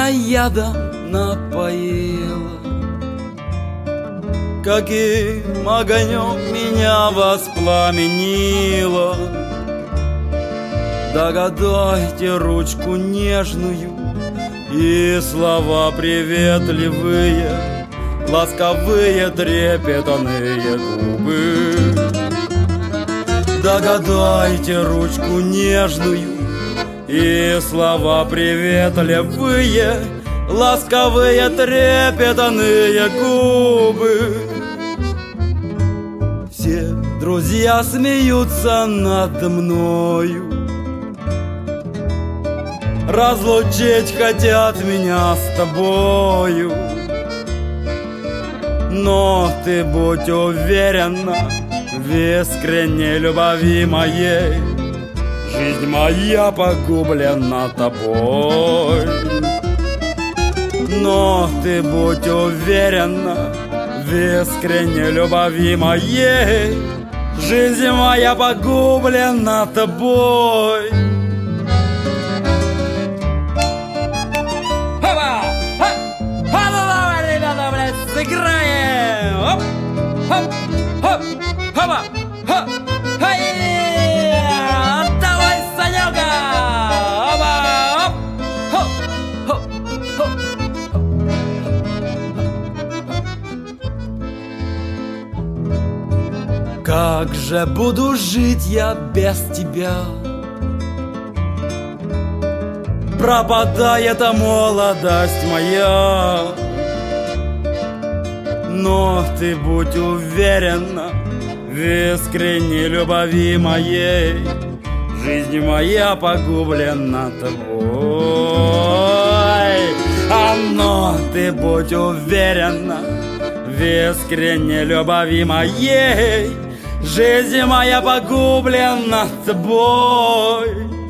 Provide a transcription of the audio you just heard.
меня ядом напоила, каким огонем меня воспламенило. Догадайте ручку нежную и слова приветливые, ласковые трепетные губы. Догадайте ручку нежную и слова приветливые, ласковые трепетные губы. Все друзья смеются над мною, разлучить хотят меня с тобою. Но ты будь уверена в искренней любви моей, жизнь моя погублена тобой. Но ты будь уверена в искренней любви моей, жизнь моя погублена тобой. Сыграем! Оп! Хоп! Хоп! Хопа! Хоп! Хай! Давай, Санёка! Опа! Оп! Хоп! Хоп! Хоп! Как же буду жить я без тебя? Пропадает молодость моя. Но ты будь уверена в искренней любви моей, жизнь моя погублена тобой. Но ты будь уверена в искренней любви моей, жизнь моя погублена тобой.